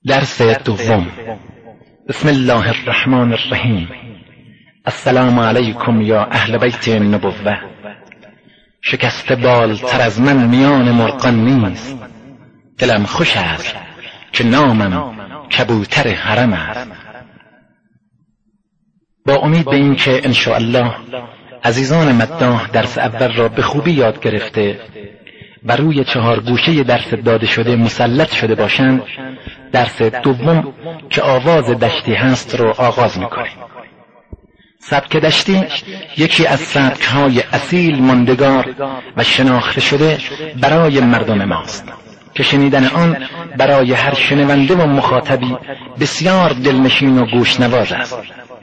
درس دوم. بسم الله الرحمن الرحیم. السلام علیکم یا اهل بیت النبوة. شکست بالتر از من میان مرغان نیست، دلم خوش است که نامم کبوتر حرم است. با امید به این که انشاءالله عزیزان مداح درس اول را به خوبی یاد گرفته و روی 4 گوشه درس داده شده مسلط شده باشند، درس دوم که آواز دشتی هست رو آغاز میکنیم. سبک دشتی یکی از سبک‌های اصیل، ماندگار و شناخته شده برای مردم ماست که شنیدن آن برای هر شنونده و مخاطبی بسیار دلنشین و گوشنواز است.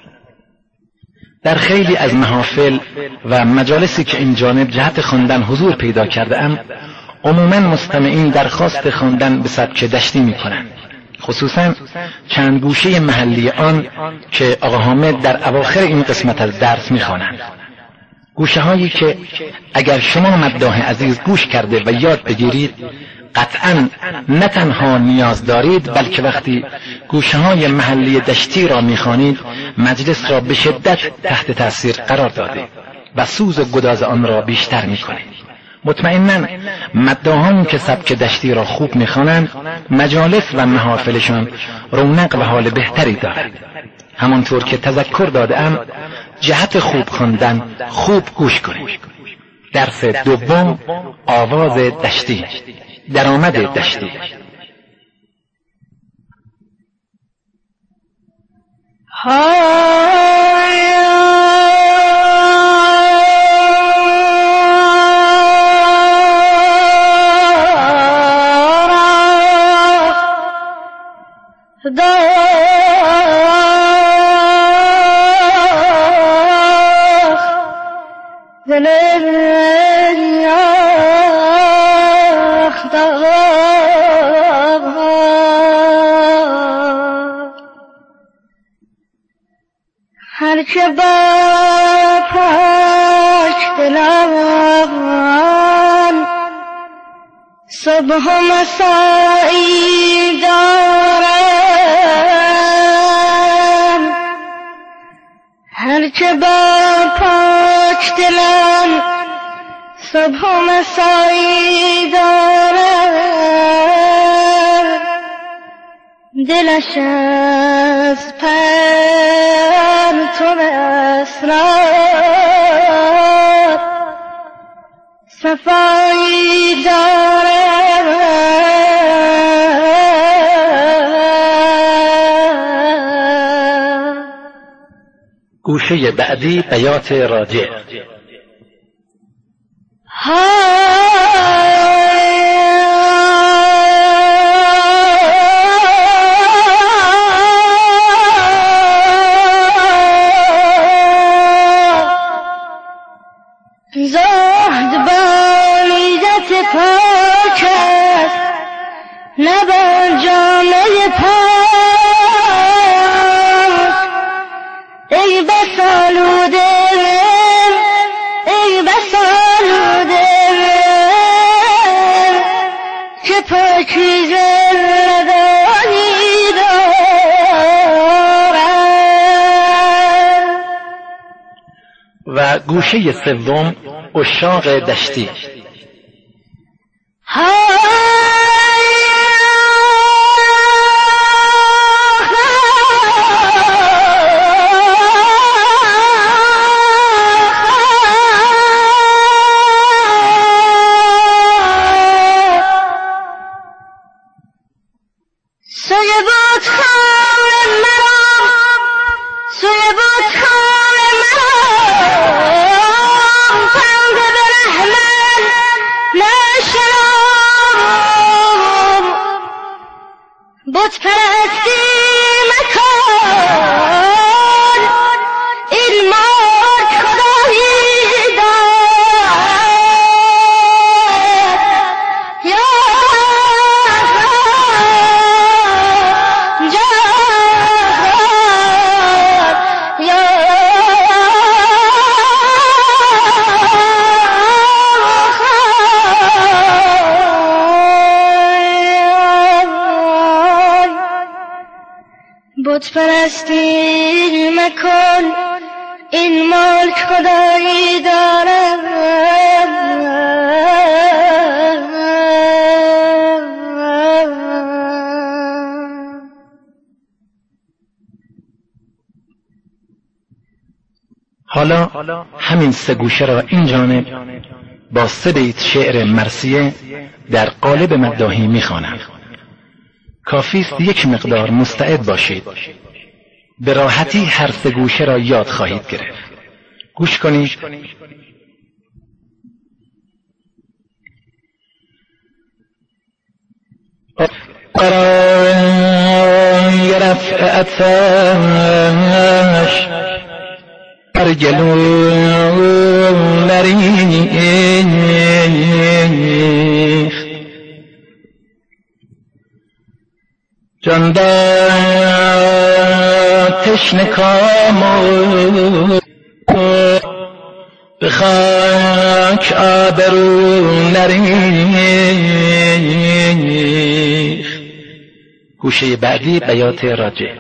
در خیلی از محافل و مجالسی که این جانب جهت خواندن حضور پیدا کرده ام، عموماً مستمعین درخواست خواندن به سبک دشتی میکنند، خصوصاً چند گوشه محلی آن که آقا حامد در اواخر این قسمت از درس میخوانند. گوشه هایی که اگر شما مداح عزیز گوش کرده و یاد بگیرید، قطعاً نه تنها نیاز دارید، بلکه وقتی گوشه های محلی دشتی را میخوانید مجلس را به شدت تحت تأثیر قرار داده و سوز و گداز آن را بیشتر میکنید. مطمئناً مداحان که سبک دشتی را خوب میخوانند مجالس و محافلشان رونق و حال بهتری دارد. همانطور که تذکر دادم، جهت خوب خواندن خوب گوش کنید. درس دوم، آواز دشتی، درآمد دشتی. هرچه با پاک دلان صبح و مسایی دارم، هرچه با پاک دلان صبح و مسایی دارم، دلش از پرتو اسرار صفایی دارم. گوشه بعدی، بیات راجع. زهد بالیدت پاک است، نه با جامه پاک. ای بس آلوده، ای بس آلوده که پاکیزه ندانی دارد. و گوشه سوم، عشاق دشتی. بت پرستی مکن، این مرد خدایی دارد. یا جهان یا بت پرستی مکن، این ملک خدایی دارد. حالا همین سه گوشه را این جانب با 3 بیت شعر مرثیه در قالب مداحی می‌خوانم. کافی است یک مقدار مستعد باشید، به راحتی هر 3 گوشه را یاد خواهید گرفت. گوش کنید. برای رفع آتش بر گلو نریخت، جان داد تشنه کام به خاک آبرو نریخت. گوشه بعدی بیات راجع.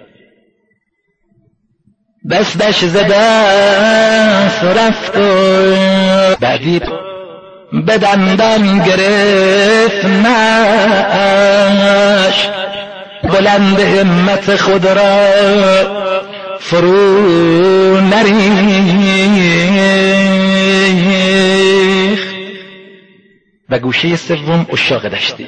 دستش ز دست رفت و بعدی به دندان گرفت نش، بلند همت خود را فرو نریخت. و گوشه سوم عشاق دشتی.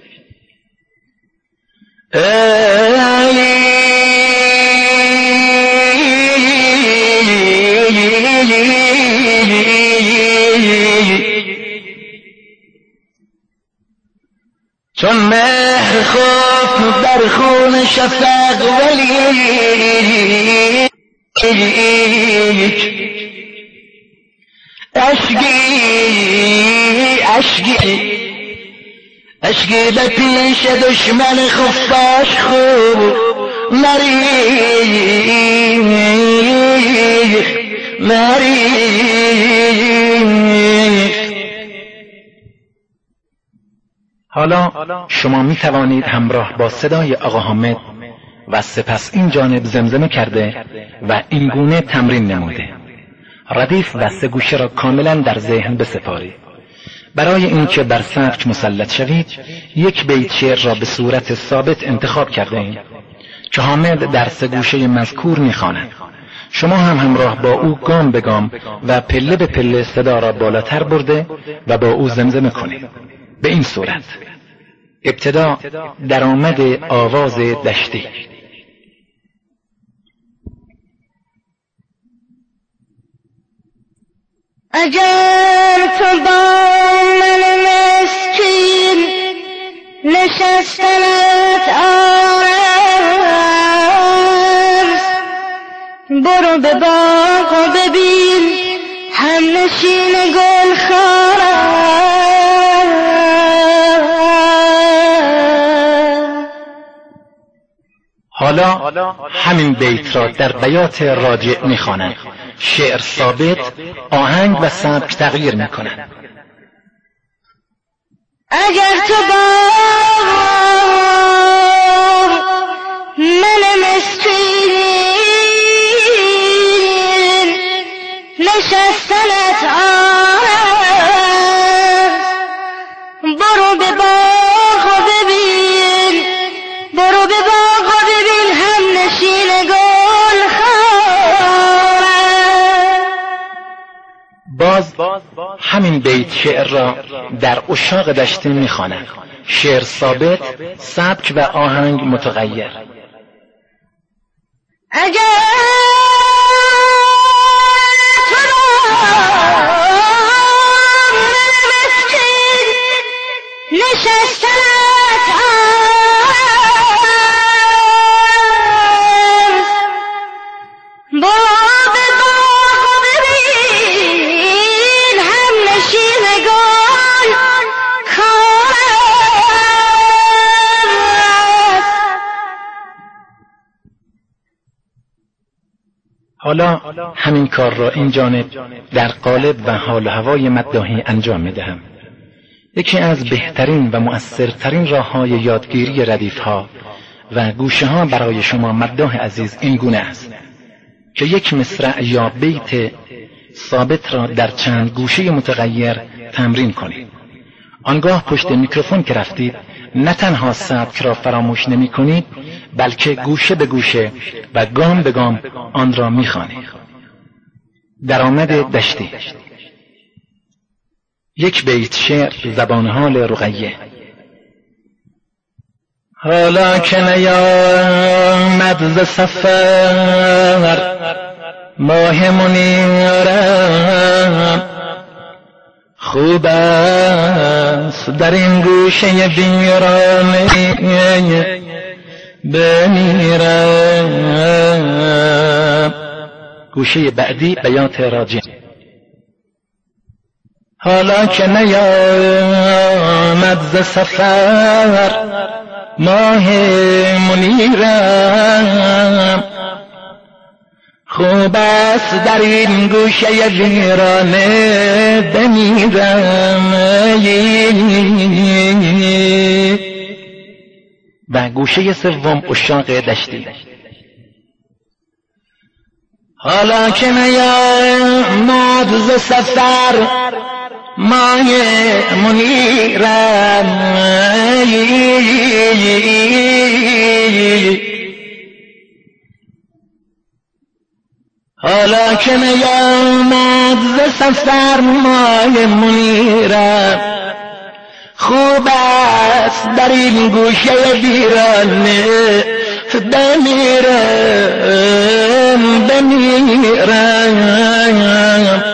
چون مهر خفت در خون شفق ولی اشکی به پیش دشمن خفاش خوب نریخت. حالا شما می توانید همراه با صدای آقا حامد و سپس این جانب زمزمه کرده و این گونه تمرین نموده ردیف و 3 گوشه را کاملا در ذهن بسپارید. برای اینکه بر سبک مسلط شوید 1 بیت شعر را به صورت ثابت انتخاب کرده ایم که حامد در 3 گوشه مذکور می‌خواند. شما هم همراه با او گام به گام و پله به پله صدا را بالاتر برده و با او زمزمه کنید. به این صورت ابتدا درآمد آواز دشتی. اگر تو با من مسکین نشستنت آرز، برو به باغ و ببین هم نشین گل خارم. حالا همین بیت را در بیات راجع می‌خوانند. شعر ثابت، آهنگ و سبک تغییر می‌کنند. اگر تو با من مسکین نشستنت آرز، برو به باغ و ببین، برو به باغ و ببین هم نشین گل خارم. باز همین بیت شعر را در عشاق دشتی می‌خواند. شعر ثابت، سبک و آهنگ متغیر. اگر تو من مسکین نشستنت آرز، برو به باغ و ببین هم نشین گل خارم. حالا همین کار را این جانب در قالب و حال و هوای مداحی انجام می‌دهم. یکی از بهترین و مؤثرترین راه‌های یادگیری ردیف‌ها و گوشه ها برای شما مداح عزیز این گونه است که یک مصرع یا بیت ثابت را در چند گوشه متغیر تمرین کنید. آنگاه پشت میکروفون که رفتید نه تنها سبک را فراموش نمی کنید بلکه گوشه به گوشه و گام به گام آن را می خوانید. درآمد دشتی. یک بیت شعر زبان حال رقیه. حالا که نیامد ز سفر ماه منیرم، خوب است در این گوشه ویرانه بمیرم. گوشه بعدی بیات راجع. حالا که نیامد ز سفر ماه منیرم، خوب است در این گوشه ویرانه بمیرم. و گوشه سوم عشاق دشتی. حالا که نیامد ز سفر ماه منیرم، حالا که نیامد ز سفر ماه منیرم، خوب است در این گوشه ویرانه بمیرم.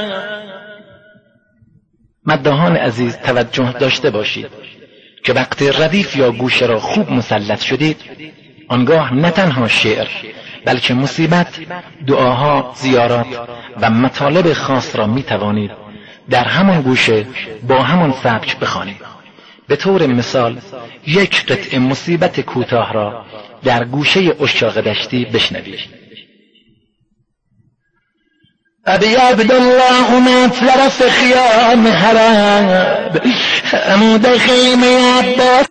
مداحان عزیز توجه داشته باشید که وقتی ردیف یا گوشه را خوب مسلط شدید آنگاه نه تنها شعر بلکه مصیبت، دعاها، زیارات و مطالب خاص را می توانید در همان گوشه با همان سبک بخوانید. به طور مثال یک قطعه مصیبت کوتاه را در گوشه عشاق دشتی بشنوید. ابی عبدالله اومد طرف خیام حرم، عمود خیمه عباس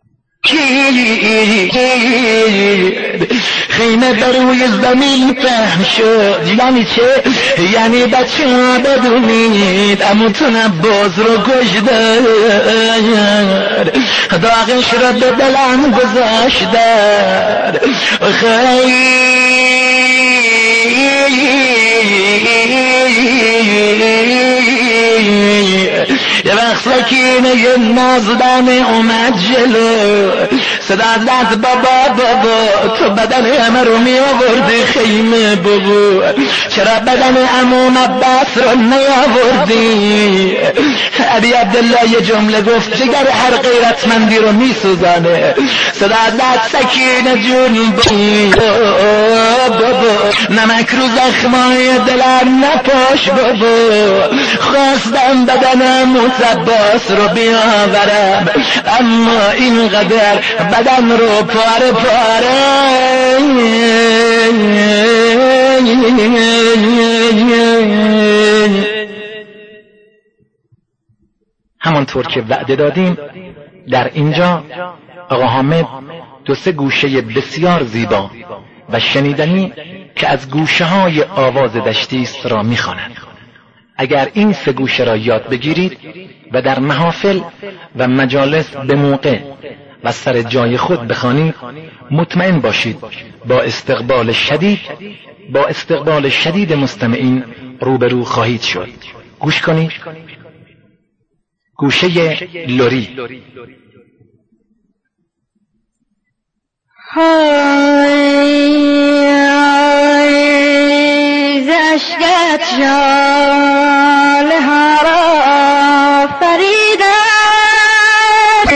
خیمه بر روی زمین پهن شد. یعنی چه؟ یعنی بچه ها بدونید عموتون عباس رو کشتن، داغش رو به دلم گذاشتن. یه وقت سکینه یه نازدن اومد جلو، صدا زد بابا بابا تو بدن همه رو می آوردی خیمه بابا، چرا بدن عموم عباس رو نیاوردی؟ ابی عبدالله یه جمله گفت جگر هر غیرتمندی رو می سوزانه. صدا زد سکینه جون بابا نمک رو زخمای دلم نپاش بابا، خواستم بدنم عباس رو بیاورم اما اینقدر بدن رو پاره پاره. همانطور که وعده دادیم در اینجا آقا حامد دو سه گوشه بسیار زیبا و شنیدنی که از گوشه های آواز دشتی است را می‌خواند. اگر این سه گوشه را یاد بگیرید و در محافل و مجالس به موقع و سر جای خود بخوانید، مطمئن باشید با استقبال شدید مستمعین روبرو خواهید شد. گوش کنید. گوشه لری. اشکت جاله ها را فریدم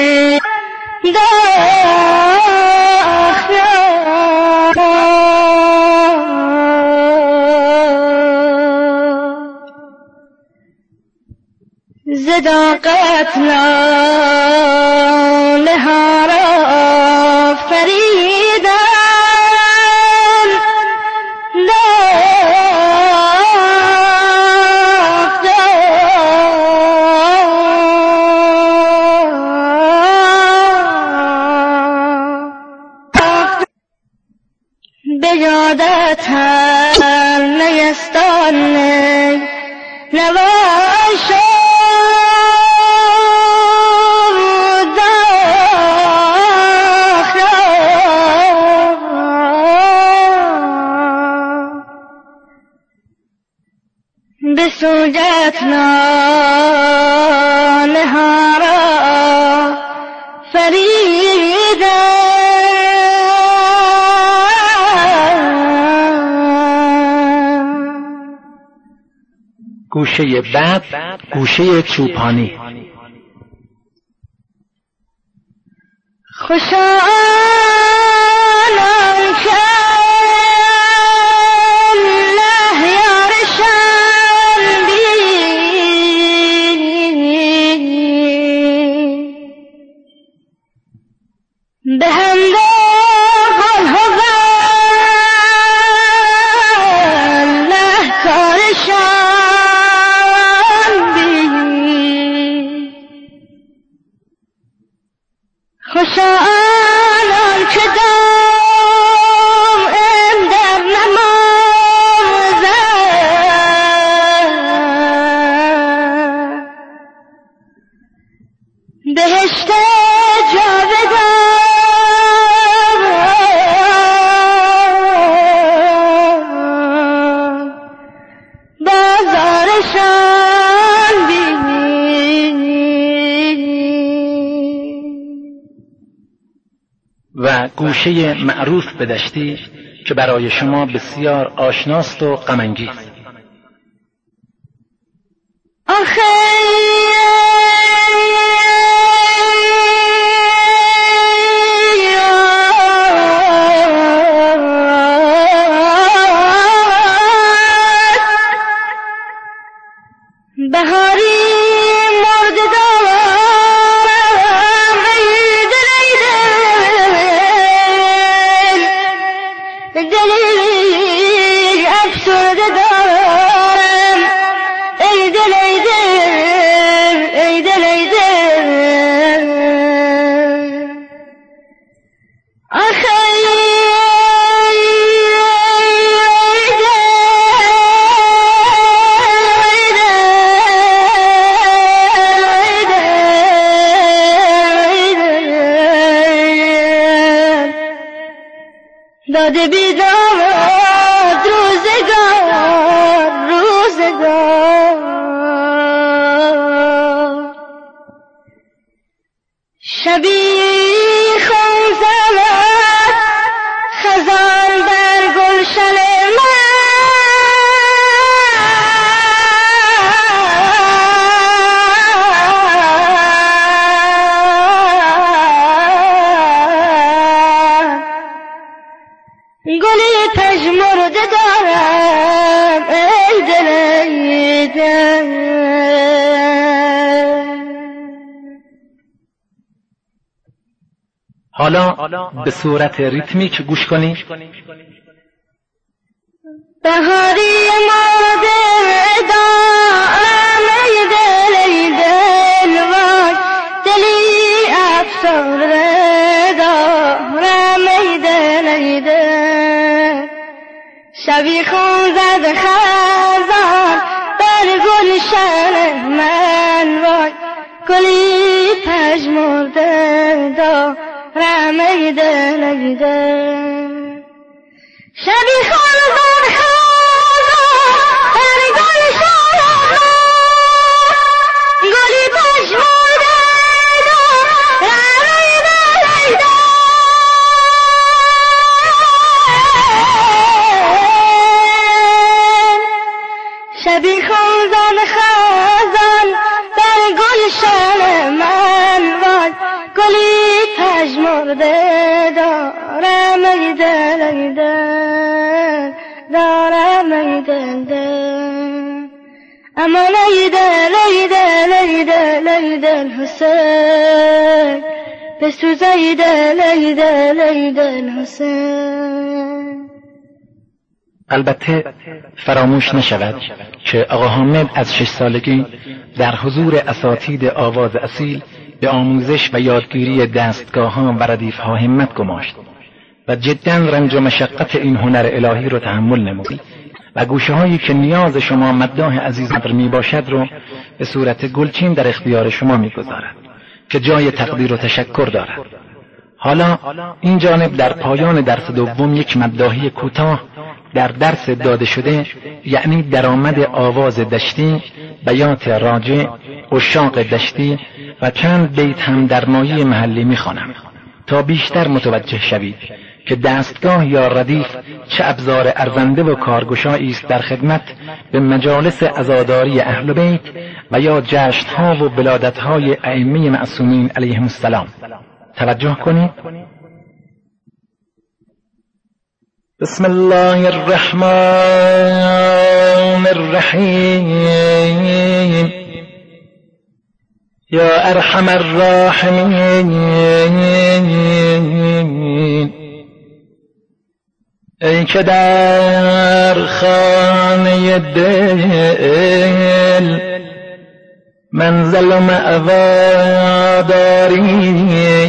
زداقت لاله ها را فریدم به یادت هر نیستان نواشو به سوجت نانها را فریده گوشه بعد گوشه چوپانی. خوشا آنان که الله یارشان بی به همده قل هو الله کارشان بی خوشا آنان که دائم در نمازند بهشت جاودان بازارشان و گوشه معروف به دشتی که برای شما بسیار آشناست و غم‌انگیز. آخه بهاری مرد دارم ای دلی افسرده دارم ای دل ای دل آخه داده بیداد روزگار شبی خون زند خزان بر گلشن گلی پژمرده دارم ای دل ای دل. حالا به صورت ریتمیک گوش کنید. بهاری مرده دارم ای دل وای دلی افسرده دارم ای دل شبی خون زد خزان بر گلشن من وای گلی پژمرده دارم ای دل شبی خون زد خزان بر گلشن من گلی پژمرده دارم ای دل شبی خون زد خزان بر گلشن من وای گلی پژمرده دارم ای دل دارم ای دل امان ای دل حسین بسوز ای دل حسین. البته فراموش نشود که آقا حامد از 6 سالگی در حضور اساتید آواز اصیل به آموزش و یادگیری دستگاه‌ها و ردیف‌ها همت گماشت و جدا رنج و مشقت این هنر الهی رو تحمل نمودید و گوشه هایی که نیاز شما مداح عزیز می باشد رو به صورت گلچین در اختیار شما می گذارد که جای تقدیر و تشکر دارد. حالا این جانب در پایان درس دوم یک مداحی کوتاه در درس داده شده، یعنی درآمد آواز دشتی، بیات راجع، عشاق دشتی و چند بیت هم در مایه محلی میخوانم تا بیشتر متوجه شوید که دستگاه یا ردیف چه ابزار ارزنده و کارگشایی است در خدمت به مجالس عزاداری اهل بیت و یا جشنها و ولادتهای ائمه معصومین علیهم السلام. توجه کنید. بسم الله الرحمن الرحیم یا ارحم الراحمین، ای که در خانه دل منزل و مأوا داری،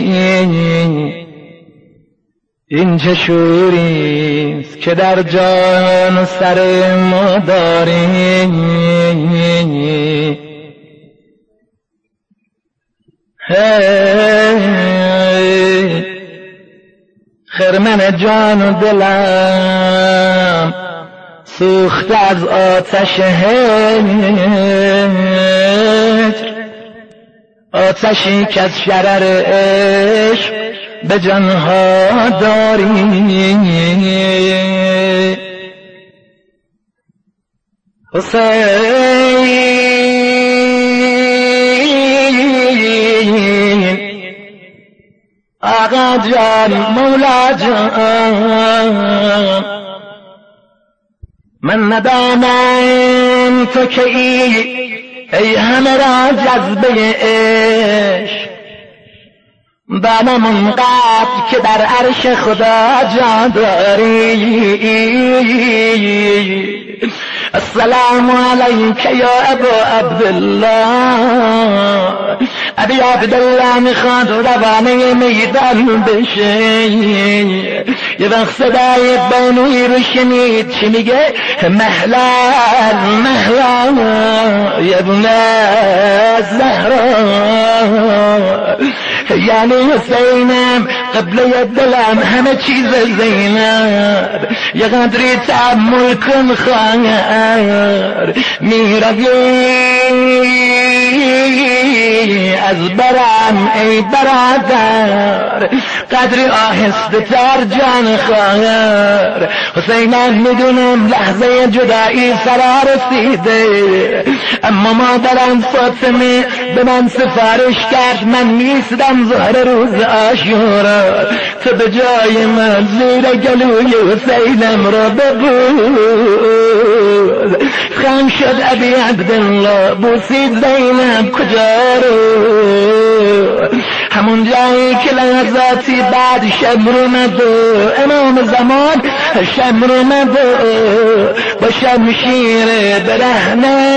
این چه شوریست که در جان و سر ما داری. خرمن جان و دلم سوخته از آتش هجر، آتشی که از شرر عشق به جانها داری. حسین آقا جان، مولا جان، من ندانم تو که ای همه را جذبه عشق، دانم اونقدر که در عرش خدا جا داری. السلام علیک یا ابو عبدالله، ابی عبدالله میخواد روانه میدان بشه. یه وقت صدای بانوی رو شنید چی میگه؟ مهلا مهلا یا ابن زهرا، یعنی حسینم قبله دلم همه چیز زینب. یه قدری تحمل کن خواهر، میروی از برم ای برادر، قدری آهسته تر جان خواهر. حسینم میدونم لحظه جدایی سرا رسیده، اما مادرم فاطمه به من سفارش کرد من نیستم ظهر روز عاشورا، تو به جای من زیر گلوی حسینم را ببوس. خم شد ابی عبدالله، بوسید زینب کجا رو؟ همون جایی که لحظاتی بعد شب رو ندو امام زمان شب رو ندو با شمشیر برهنه.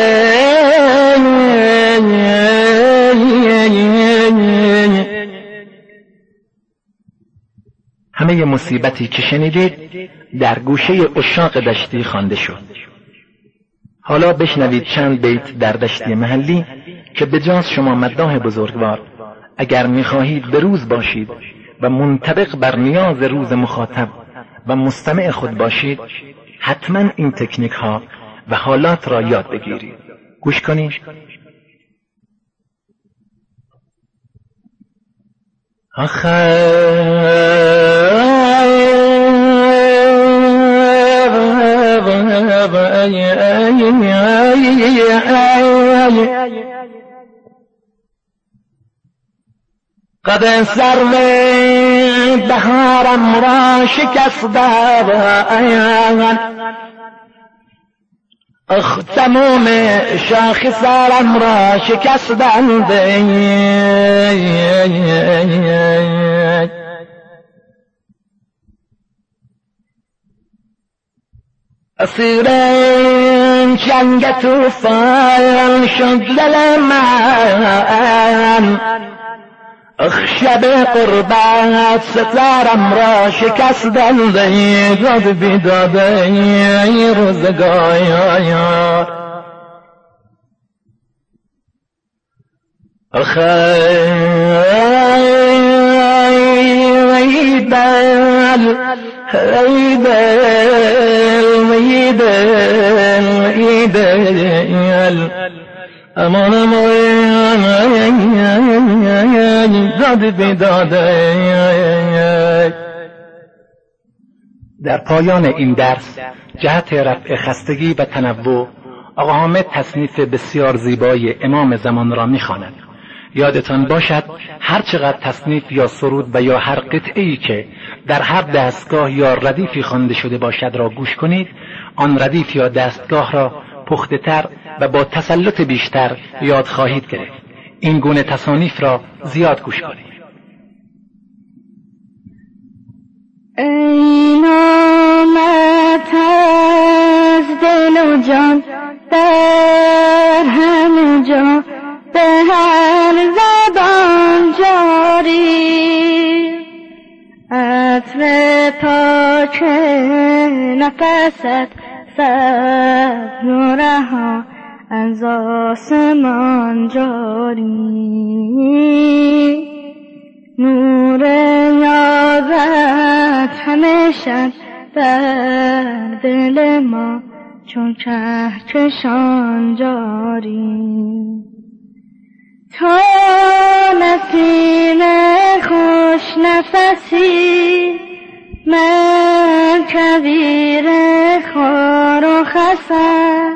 همه مصیبتی که شنیدید در گوشه عشاق دشتی خوانده شد. حالا بشنوید چند بیت در دشتی محلی که بجاز شما مداح بزرگوار اگر میخواهید به روز باشید و منطبق بر نیاز روز مخاطب و مستمع خود باشید، حتما این تکنیک ها و حالات را یاد بگیرید. گوش کنید. قد سرو بهارم را شکستند، تمام شاخصارم را شکستند. اسیر جنگ طوفان شد دل من، شب قربت ستارم را شکستن داد بیداده روزگار امان در پایان این درس جهت رفع خستگی و تنوع آقا حامد تصنیف بسیار زیبای امام زمان را می‌خواند. یادتان باشد هر چقدر تصنیف یا سرود و یا هر قطعه‌ای که در هر دستگاه یا ردیفی خوانده شده باشد را گوش کنید، آن ردیف یا دستگاه را پخته‌تر و با تسلط بیشتر یاد خواهید گرفت. این گونه تصانیف را زیاد گوش کنید. ای نامت از دل و جان در همه جا به هر زبان جاری، عطر پاک نفست سبز و رها از آسمان جاری، نور یادت همیشه در دل ما چون کهکشان جاری، تو نسیم خوش نفسی من کویر خار و خسم،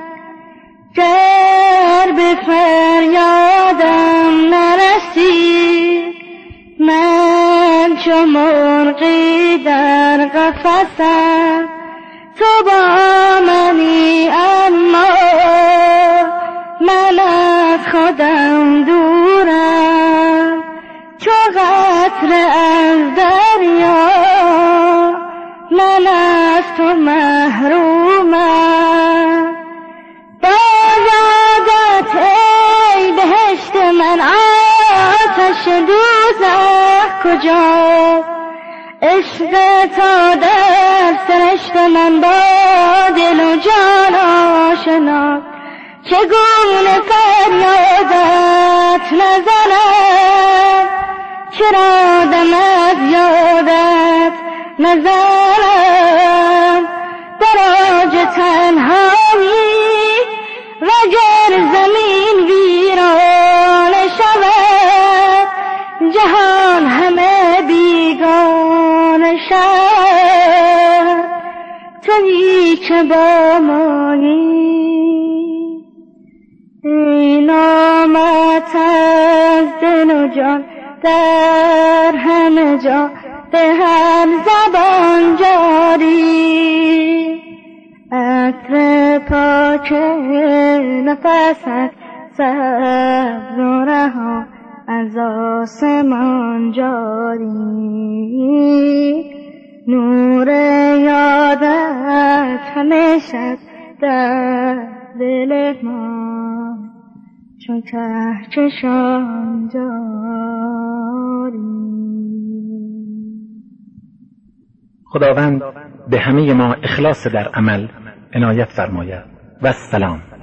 گر به فریادم نرسی من چو مرغی در قفسم، تو با منی اما من از خودم دورم، چو قطره از دریا من از تو محرومم، با یادت ای بهشت من آتش دوزخ کجا، عشق تا در سرشت من با دل و جان آشنا، چگونه فریادت نزنم، چرا دم از یادت نزنم، در اوج تنهایی وگر زمین ویران شود، جهان همه بیگانه شود، تویی که با مایی، ای نامت از دل و جان در همه جا به هر زبان جاری، عطر پاک نفست سبز و رها از آسمان جاری، نور یادت همیشه در دل ما چون کهکشان جاری. خداوند به همه ما اخلاص در عمل عنایت فرماید و السلام.